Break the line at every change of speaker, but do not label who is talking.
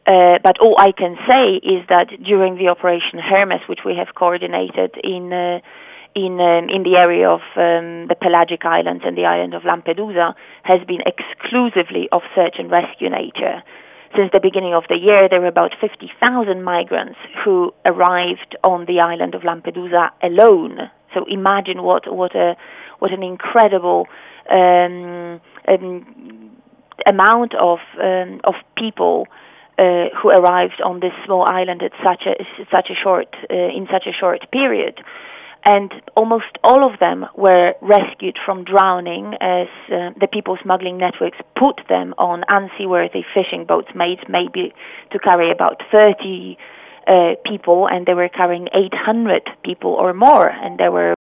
But all I can say is that during the Operation Hermes, which we have coordinated in the area of the Pelagic Islands and the island of Lampedusa, has been exclusively of search and rescue nature. Since the beginning of the year, there were about 50,000 migrants who arrived on the island of Lampedusa alone. So imagine what an incredible amount of people who arrived on this small island at in such a short period. And almost all of them were rescued from drowning as the people smuggling networks put them on unseaworthy fishing boats made maybe to carry about 30 people, and they were carrying 800 people or more, and there were